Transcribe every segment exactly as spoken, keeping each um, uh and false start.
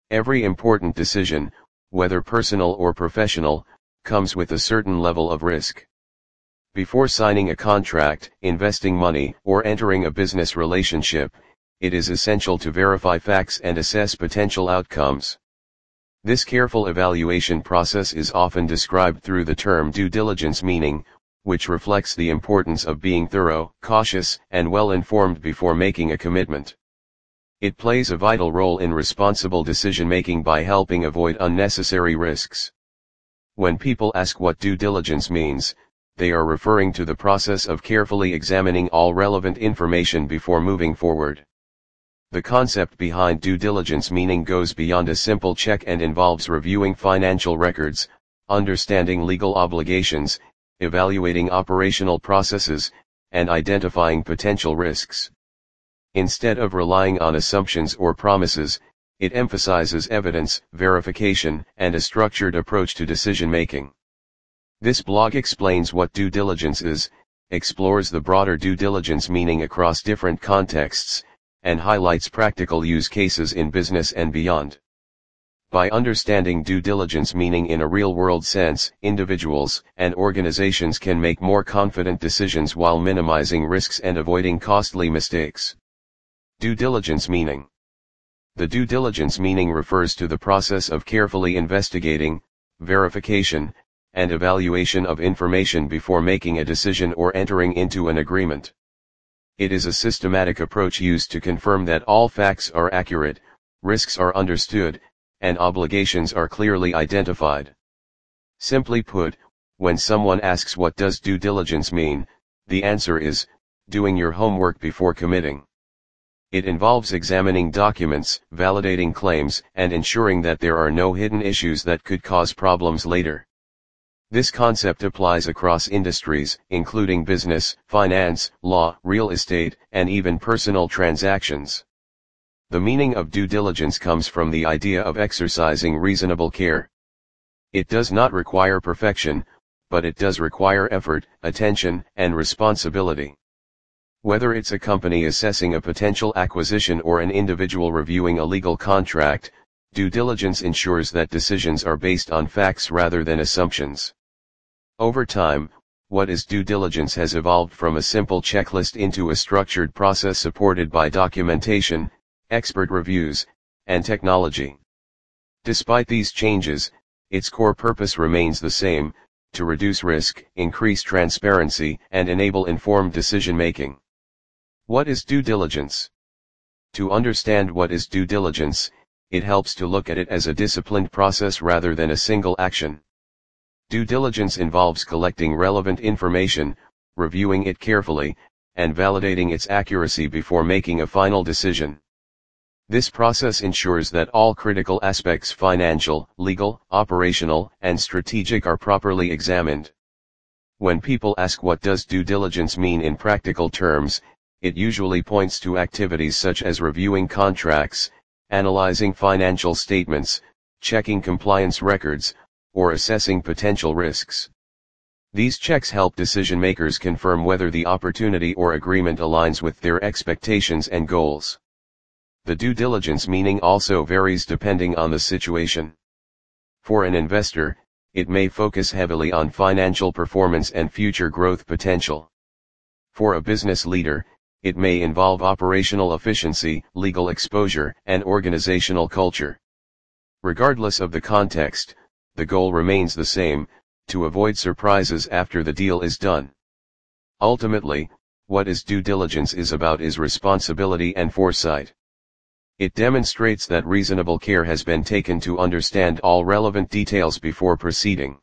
Every important decision, whether personal or professional, comes with a certain level of risk. Before signing a contract, investing money, or entering a business relationship, it is essential to verify facts and assess potential outcomes. This careful evaluation process is often described through the term due diligence, meaning, which reflects the importance of being thorough, cautious, and well-informed before making a commitment. It plays a vital role in responsible decision-making by helping avoid unnecessary risks. When people ask what due diligence means, they are referring to the process of carefully examining all relevant information before moving forward. The concept behind due diligence meaning goes beyond a simple check and involves reviewing financial records, understanding legal obligations, evaluating operational processes, and identifying potential risks. Instead of relying on assumptions or promises, it emphasizes evidence, verification, and a structured approach to decision-making. This blog explains what due diligence is, explores the broader due diligence meaning across different contexts, and highlights practical use cases in business and beyond. By understanding due diligence meaning in a real-world sense, individuals and organizations can make more confident decisions while minimizing risks and avoiding costly mistakes. Due diligence meaning. The due diligence meaning refers to the process of carefully investigating, verification, and evaluation of information before making a decision or entering into an agreement. It is a systematic approach used to confirm that all facts are accurate, risks are understood, and obligations are clearly identified. Simply put, when someone asks what does due diligence mean, the answer is, doing your homework before committing. It involves examining documents, validating claims, and ensuring that there are no hidden issues that could cause problems later. This concept applies across industries, including business, finance, law, real estate, and even personal transactions. The meaning of due diligence comes from the idea of exercising reasonable care. It does not require perfection, but it does require effort, attention, and responsibility. Whether it's a company assessing a potential acquisition or an individual reviewing a legal contract, due diligence ensures that decisions are based on facts rather than assumptions. Over time, what is due diligence has evolved from a simple checklist into a structured process supported by documentation, expert reviews, and technology. Despite these changes, its core purpose remains the same: to reduce risk, increase transparency, and enable informed decision-making. What is due diligence? To understand what is due diligence, it helps to look at it as a disciplined process rather than a single action. Due diligence involves collecting relevant information, reviewing it carefully, and validating its accuracy before making a final decision. This process ensures that all critical aspects, financial, legal, operational, and strategic, are properly examined. When people ask what does due diligence mean in practical terms, it usually points to activities such as reviewing contracts, analyzing financial statements, checking compliance records, or assessing potential risks. These checks help decision-makers confirm whether the opportunity or agreement aligns with their expectations and goals. The due diligence meaning also varies depending on the situation. For an investor, it may focus heavily on financial performance and future growth potential. For a business leader, it may involve operational efficiency, legal exposure, and organizational culture. Regardless of the context, the goal remains the same: to avoid surprises after the deal is done. Ultimately, what is due diligence is about is responsibility and foresight. It demonstrates that reasonable care has been taken to understand all relevant details before proceeding.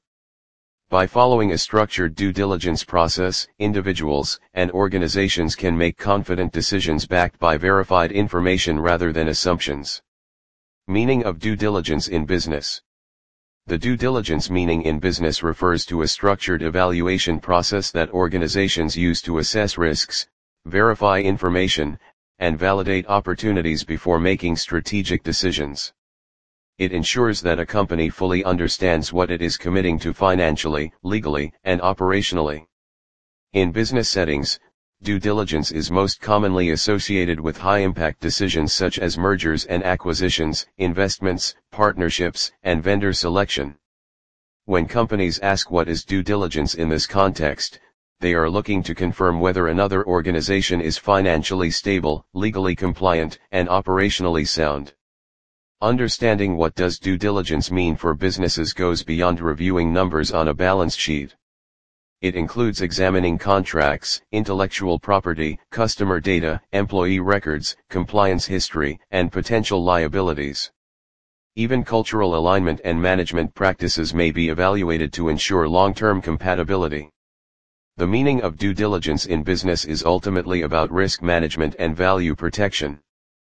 By following a structured due diligence process, individuals and organizations can make confident decisions backed by verified information rather than assumptions. Meaning of due diligence in business. The due diligence meaning in business refers to a structured evaluation process that organizations use to assess risks, verify information, and validate opportunities before making strategic decisions. It ensures that a company fully understands what it is committing to financially, legally, and operationally. In business settings, Due diligence is most commonly associated with high-impact decisions such as mergers and acquisitions, investments, partnerships, and vendor selection. When companies ask what is due diligence in this context, they are looking to confirm whether another organization is financially stable, legally compliant, and operationally sound. Understanding what does due diligence mean for businesses goes beyond reviewing numbers on a balance sheet. It includes examining contracts, intellectual property, customer data, employee records, compliance history, and potential liabilities. Even cultural alignment and management practices may be evaluated to ensure long-term compatibility. The meaning of due diligence in business is ultimately about risk management and value protection.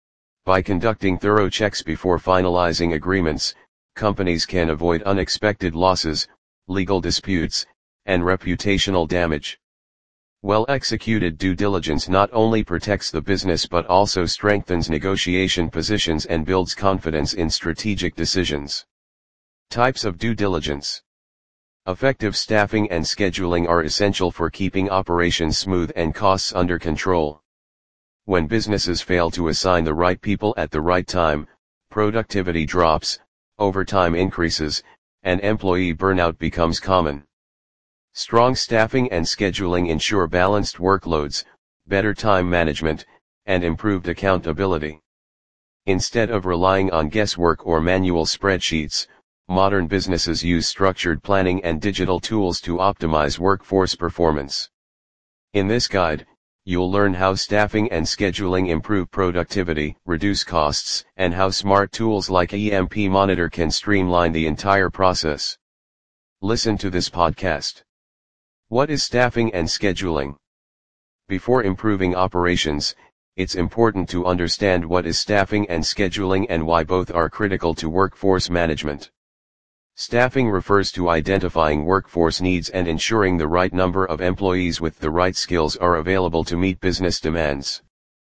By conducting thorough checks before finalizing agreements, companies can avoid unexpected losses, legal disputes, and reputational damage. Well-executed due diligence not only protects the business but also strengthens negotiation positions and builds confidence in strategic decisions. Types of due diligence. Effective staffing and scheduling are essential for keeping operations smooth and costs under control. When businesses fail to assign the right people at the right time, productivity drops, overtime increases, and employee burnout becomes common. Strong staffing and scheduling ensure balanced workloads, better time management, and improved accountability. Instead of relying on guesswork or manual spreadsheets, modern businesses use structured planning and digital tools to optimize workforce performance. In this guide, you'll learn how staffing and scheduling improve productivity, reduce costs, and how smart tools like E M P Monitor can streamline the entire process. Listen to this podcast. What is staffing and scheduling? Before improving operations, it's important to understand what is staffing and scheduling and why both are critical to workforce management. Staffing refers to identifying workforce needs and ensuring the right number of employees with the right skills are available to meet business demands.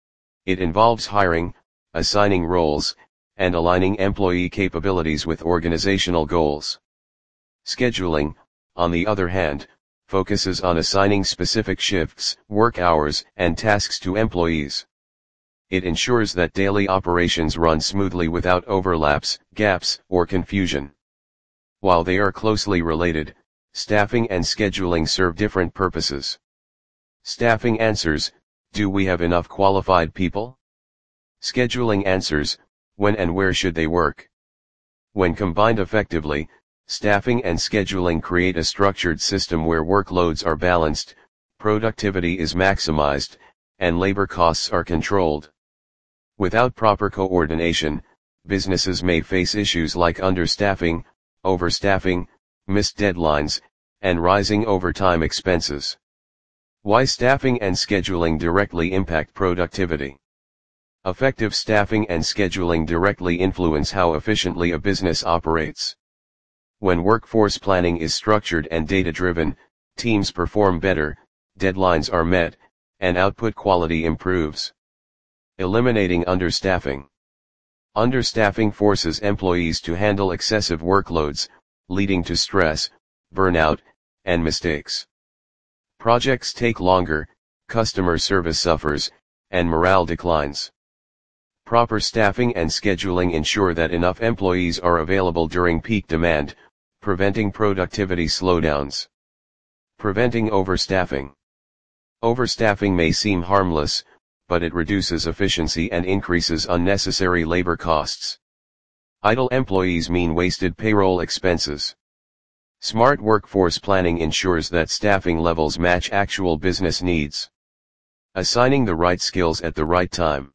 It involves hiring, assigning roles, and aligning employee capabilities with organizational goals. Scheduling, on the other hand, focuses on assigning specific shifts, work hours, and tasks to employees. It ensures that daily operations run smoothly without overlaps, gaps, or confusion. While they are closely related, staffing and scheduling serve different purposes. Staffing answers, do we have enough qualified people? Scheduling answers, when and where should they work? When combined effectively, staffing and scheduling create a structured system where workloads are balanced, productivity is maximized, and labor costs are controlled. Without proper coordination, businesses may face issues like understaffing, overstaffing, missed deadlines, and rising overtime expenses. Why staffing and scheduling directly impact productivity? Effective staffing and scheduling directly influence how efficiently a business operates. When workforce planning is structured and data-driven, teams perform better, deadlines are met, and output quality improves. Eliminating understaffing. Understaffing forces employees to handle excessive workloads, leading to stress, burnout, and mistakes. Projects take longer, customer service suffers, and morale declines. Proper staffing and scheduling ensure that enough employees are available during peak demand, preventing productivity slowdowns. Preventing overstaffing. Overstaffing may seem harmless, but it reduces efficiency and increases unnecessary labor costs. Idle employees mean wasted payroll expenses. Smart workforce planning ensures that staffing levels match actual business needs. Assigning the right skills at the right time.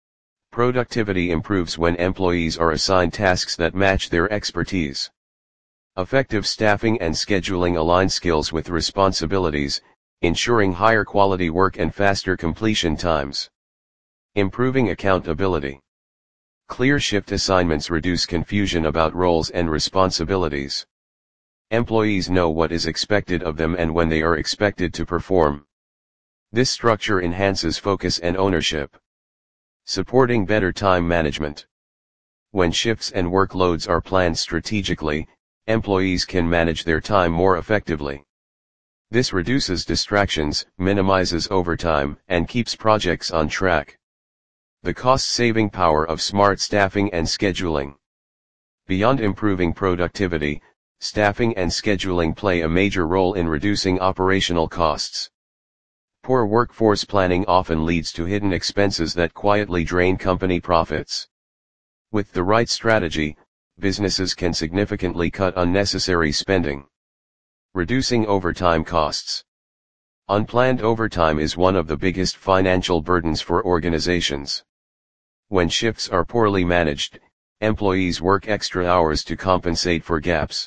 Productivity improves when employees are assigned tasks that match their expertise. Effective staffing and scheduling align skills with responsibilities, ensuring higher quality work and faster completion times. Improving accountability. Clear shift assignments reduce confusion about roles and responsibilities. Employees know what is expected of them and when they are expected to perform. This structure enhances focus and ownership. Supporting better time management. When shifts and workloads are planned strategically, employees can manage their time more effectively. This reduces distractions, minimizes overtime, and keeps projects on track. The cost-saving power of smart staffing and scheduling. Beyond improving productivity, staffing and scheduling play a major role in reducing operational costs. Poor workforce planning often leads to hidden expenses that quietly drain company profits. With the right strategy, businesses can significantly cut unnecessary spending. Reducing overtime costs. Unplanned overtime is one of the biggest financial burdens for organizations. When shifts are poorly managed, employees work extra hours to compensate for gaps.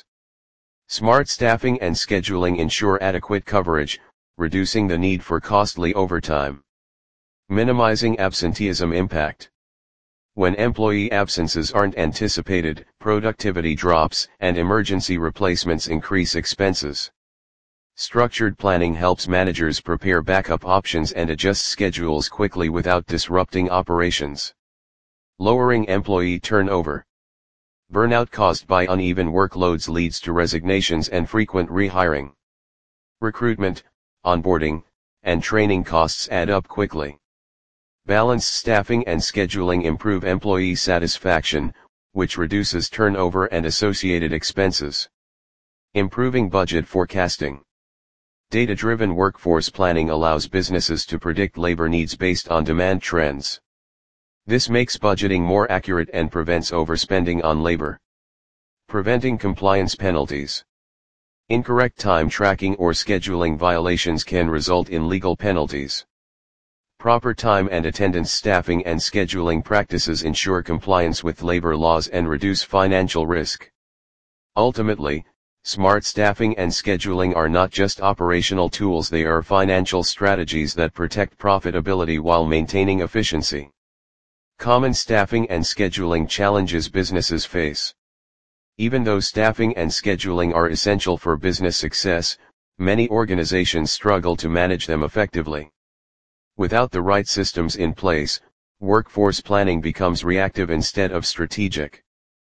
Smart staffing and scheduling ensure adequate coverage, reducing the need for costly overtime. Minimizing absenteeism impact. When employee absences aren't anticipated, productivity drops, and emergency replacements increase expenses. Structured planning helps managers prepare backup options and adjust schedules quickly without disrupting operations. Lowering employee turnover. Burnout caused by uneven workloads leads to resignations and frequent rehiring. Recruitment, onboarding, and training costs add up quickly. Balanced staffing and scheduling improve employee satisfaction, which reduces turnover and associated expenses. Improving budget forecasting. Data-driven workforce planning allows businesses to predict labor needs based on demand trends. This makes budgeting more accurate and prevents overspending on labor. Preventing compliance penalties. Incorrect time tracking or scheduling violations can result in legal penalties. Proper time and attendance staffing and scheduling practices ensure compliance with labor laws and reduce financial risk. Ultimately, smart staffing and scheduling are not just operational tools, they are financial strategies that protect profitability while maintaining efficiency. Common staffing and scheduling challenges businesses face. Even though staffing and scheduling are essential for business success, many organizations struggle to manage them effectively. Without the right systems in place, workforce planning becomes reactive instead of strategic.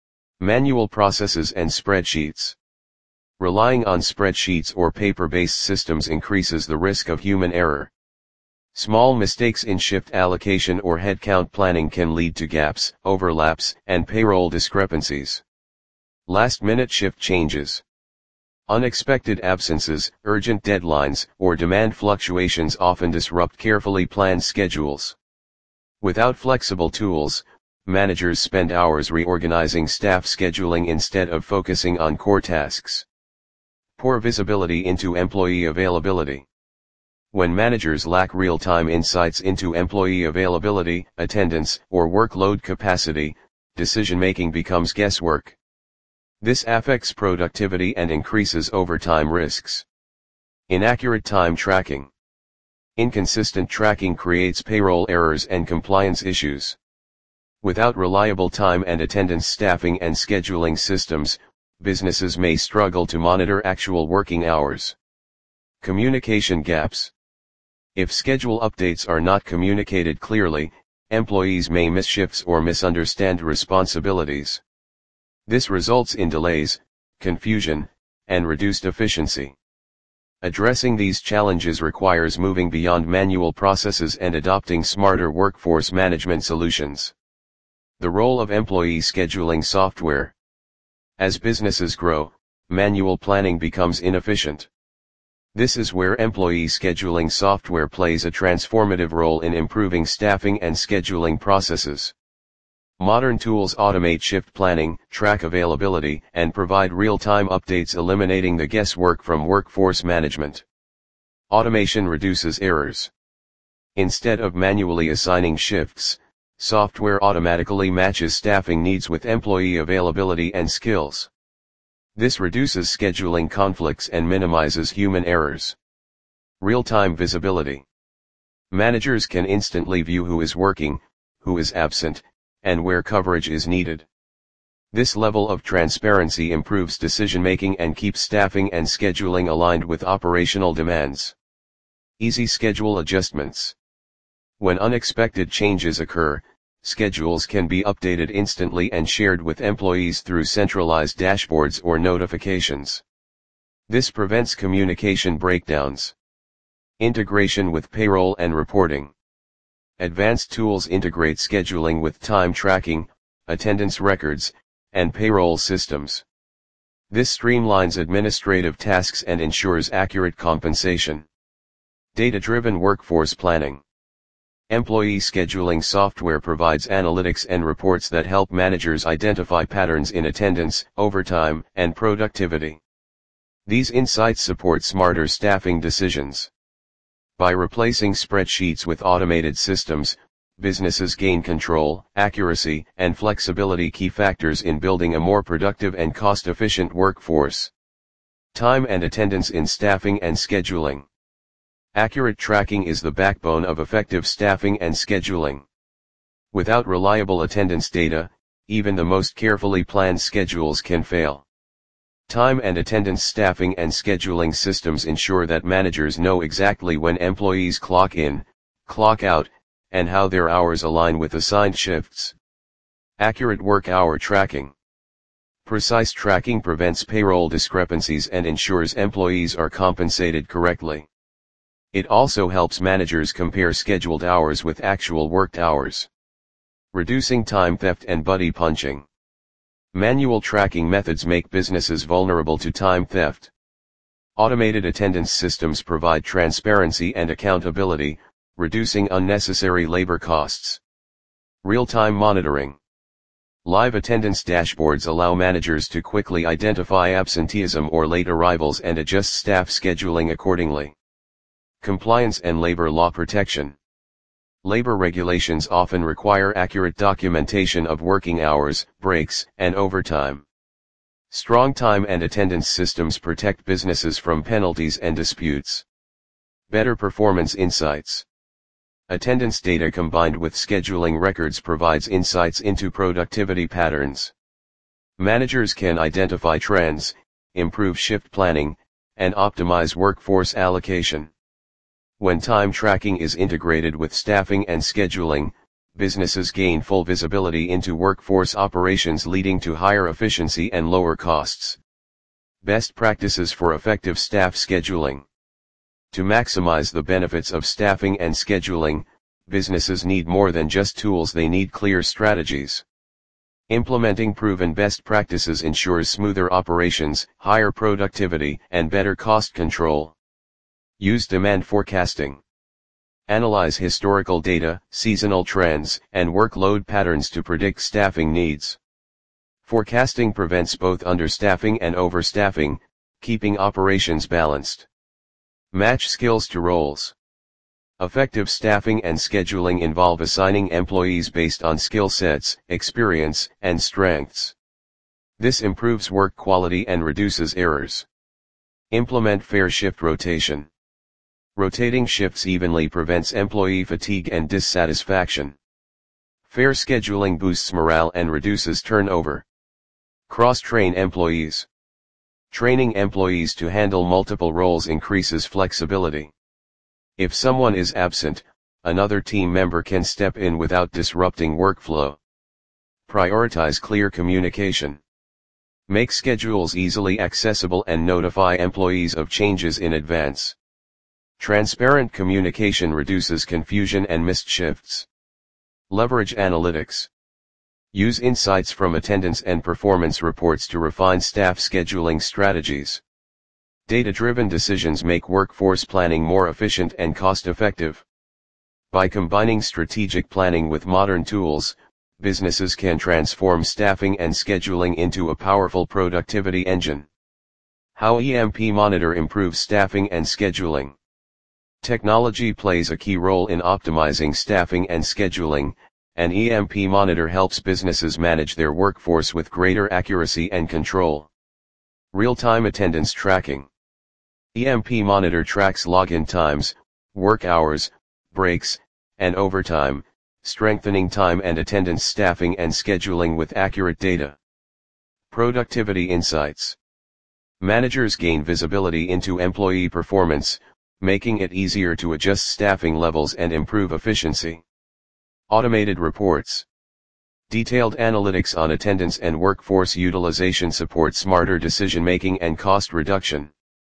Manual processes and spreadsheets. Relying on spreadsheets or paper-based systems increases the risk of human error. Small mistakes in shift allocation or headcount planning can lead to gaps, overlaps, and payroll discrepancies. Last-minute shift changes. Unexpected absences, urgent deadlines, or demand fluctuations often disrupt carefully planned schedules. Without flexible tools, managers spend hours reorganizing staff scheduling instead of focusing on core tasks. Poor visibility into employee availability. When managers lack real-time insights into employee availability, attendance, or workload capacity, decision-making becomes guesswork. This affects productivity and increases overtime risks. Inaccurate time tracking. Inconsistent tracking creates payroll errors and compliance issues. Without reliable time and attendance staffing and scheduling systems, businesses may struggle to monitor actual working hours. Communication gaps. If schedule updates are not communicated clearly, employees may miss shifts or misunderstand responsibilities. This results in delays, confusion, and reduced efficiency. Addressing these challenges requires moving beyond manual processes and adopting smarter workforce management solutions. The role of employee scheduling software. As businesses grow, manual planning becomes inefficient. This is where employee scheduling software plays a transformative role in improving staffing and scheduling processes. Modern tools automate shift planning, track availability, and provide real-time updates, eliminating the guesswork from workforce management. Automation reduces errors. Instead of manually assigning shifts, software automatically matches staffing needs with employee availability and skills. This reduces scheduling conflicts and minimizes human errors. Real-time visibility. Managers can instantly view who is working, who is absent, and where coverage is needed. This level of transparency improves decision-making and keeps staffing and scheduling aligned with operational demands. Easy schedule adjustments. When unexpected changes occur, schedules can be updated instantly and shared with employees through centralized dashboards or notifications. This prevents communication breakdowns. Integration with payroll and reporting. Advanced tools integrate scheduling with time tracking, attendance records, and payroll systems. This streamlines administrative tasks and ensures accurate compensation. Data-driven workforce planning. Employee scheduling software provides analytics and reports that help managers identify patterns in attendance, overtime, and productivity. These insights support smarter staffing decisions. By replacing spreadsheets with automated systems, businesses gain control, accuracy, and flexibility, key factors in building a more productive and cost-efficient workforce. Time and attendance in staffing and scheduling. Accurate tracking is the backbone of effective staffing and scheduling. Without reliable attendance data, even the most carefully planned schedules can fail. Time and attendance staffing and scheduling systems ensure that managers know exactly when employees clock in, clock out, and how their hours align with assigned shifts. Accurate work hour tracking. Precise tracking prevents payroll discrepancies and ensures employees are compensated correctly. It also helps managers compare scheduled hours with actual worked hours. Reducing time theft and buddy punching. Manual tracking methods make businesses vulnerable to time theft. Automated attendance systems provide transparency and accountability, reducing unnecessary labor costs. Real-time monitoring. Live attendance dashboards allow managers to quickly identify absenteeism or late arrivals and adjust staff scheduling accordingly. Compliance and labor law protection. Labor regulations often require accurate documentation of working hours, breaks, and overtime. Strong time and attendance systems protect businesses from penalties and disputes. Better performance insights. Attendance data combined with scheduling records provides insights into productivity patterns. Managers can identify trends, improve shift planning, and optimize workforce allocation. When time tracking is integrated with staffing and scheduling, businesses gain full visibility into workforce operations, leading to higher efficiency and lower costs. Best practices for effective staff scheduling. To maximize the benefits of staffing and scheduling, businesses need more than just tools, they need clear strategies. Implementing proven best practices ensures smoother operations, higher productivity, and better cost control. Use demand forecasting. Analyze historical data, seasonal trends, and workload patterns to predict staffing needs. Forecasting prevents both understaffing and overstaffing, keeping operations balanced. Match skills to roles. Effective staffing and scheduling involve assigning employees based on skill sets, experience, and strengths. This improves work quality and reduces errors. Implement fair shift rotation. Rotating shifts evenly prevents employee fatigue and dissatisfaction. Fair scheduling boosts morale and reduces turnover. Cross-train employees. Training employees to handle multiple roles increases flexibility. If someone is absent, another team member can step in without disrupting workflow. Prioritize clear communication. Make schedules easily accessible and notify employees of changes in advance. Transparent communication reduces confusion and missed shifts. Leverage analytics. Use insights from attendance and performance reports to refine staff scheduling strategies. Data-driven decisions make workforce planning more efficient and cost-effective. By combining strategic planning with modern tools, businesses can transform staffing and scheduling into a powerful productivity engine. How E M P Monitor improves staffing and scheduling. Technology plays a key role in optimizing staffing and scheduling, and E M P Monitor helps businesses manage their workforce with greater accuracy and control. Real-time attendance tracking. E M P Monitor tracks login times, work hours, breaks, and overtime, strengthening time and attendance staffing and scheduling with accurate data. Productivity insights. Managers gain visibility into employee performance, making it easier to adjust staffing levels and improve efficiency. Automated reports. Detailed analytics on attendance and workforce utilization support smarter decision-making and cost reduction.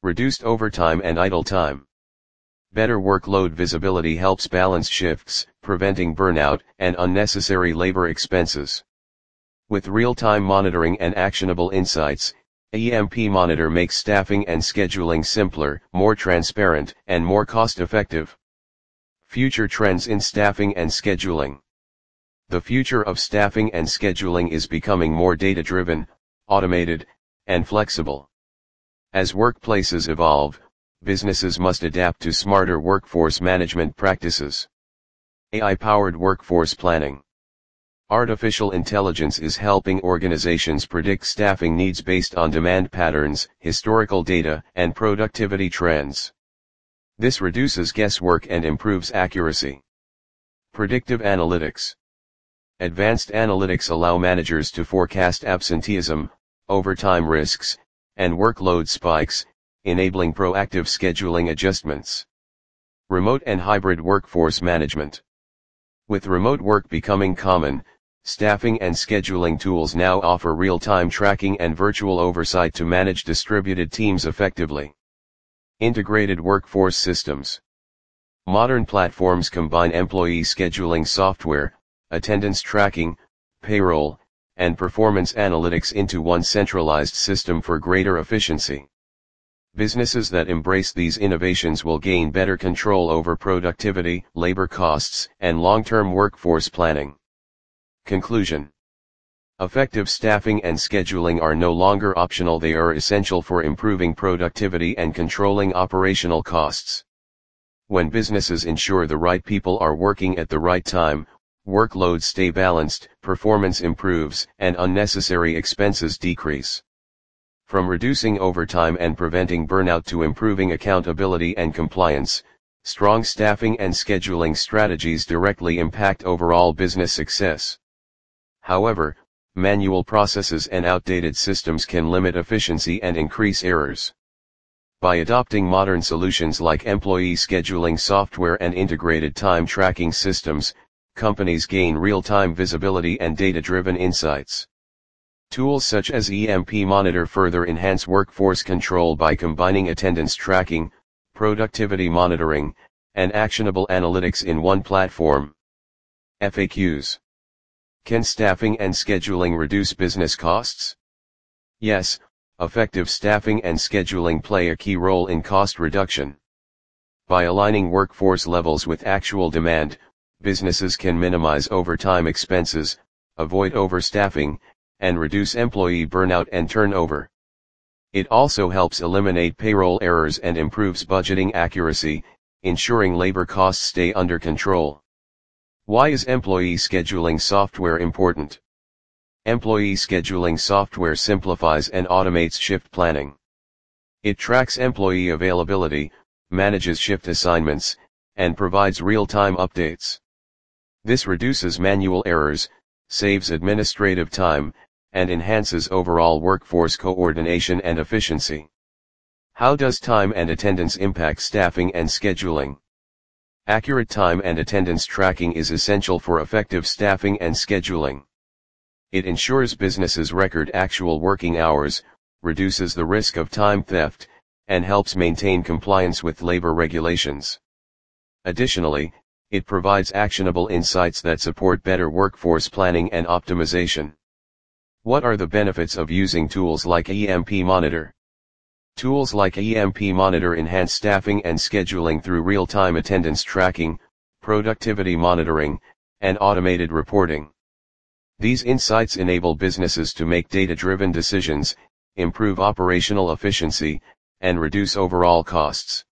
Reduced overtime and idle time. Better workload visibility helps balance shifts, preventing burnout and unnecessary labor expenses. With real-time monitoring and actionable insights, E M P Monitor makes staffing and scheduling simpler, more transparent, and more cost-effective. Future trends in staffing and scheduling. The future of staffing and scheduling is becoming more data-driven, automated, and flexible. As workplaces evolve, businesses must adapt to smarter workforce management practices. A I-powered workforce planning. Artificial intelligence is helping organizations predict staffing needs based on demand patterns, historical data, and productivity trends. This reduces guesswork and improves accuracy. Predictive analytics. Advanced analytics allow managers to forecast absenteeism, overtime risks, and workload spikes, enabling proactive scheduling adjustments. Remote and hybrid workforce management. With remote work becoming common, staffing and scheduling tools now offer real-time tracking and virtual oversight to manage distributed teams effectively. Integrated workforce systems. Modern platforms combine employee scheduling software, attendance tracking, payroll, and performance analytics into one centralized system for greater efficiency. Businesses that embrace these innovations will gain better control over productivity, labor costs, and long-term workforce planning. Conclusion. Effective staffing and scheduling are no longer optional, they are essential for improving productivity and controlling operational costs. When businesses ensure the right people are working at the right time, workloads stay balanced, performance improves, and unnecessary expenses decrease. From reducing overtime and preventing burnout to improving accountability and compliance, strong staffing and scheduling strategies directly impact overall business success. However, manual processes and outdated systems can limit efficiency and increase errors. By adopting modern solutions like employee scheduling software and integrated time tracking systems, companies gain real-time visibility and data-driven insights. Tools such as E M P Monitor further enhance workforce control by combining attendance tracking, productivity monitoring, and actionable analytics in one platform. F A Qs. Can staffing and scheduling reduce business costs? Yes, effective staffing and scheduling play a key role in cost reduction. By aligning workforce levels with actual demand, businesses can minimize overtime expenses, avoid overstaffing, and reduce employee burnout and turnover. It also helps eliminate payroll errors and improves budgeting accuracy, ensuring labor costs stay under control. Why is employee scheduling software important? Employee scheduling software simplifies and automates shift planning. It tracks employee availability, manages shift assignments, and provides real-time updates. This reduces manual errors, saves administrative time, and enhances overall workforce coordination and efficiency. How does time and attendance impact staffing and scheduling? Accurate time and attendance tracking is essential for effective staffing and scheduling. It ensures businesses record actual working hours, reduces the risk of time theft, and helps maintain compliance with labor regulations. Additionally, it provides actionable insights that support better workforce planning and optimization. What are the benefits of using tools like E M P Monitor? Tools like E M P Monitor enhance staffing and scheduling through real-time attendance tracking, productivity monitoring, and automated reporting. These insights enable businesses to make data-driven decisions, improve operational efficiency, and reduce overall costs.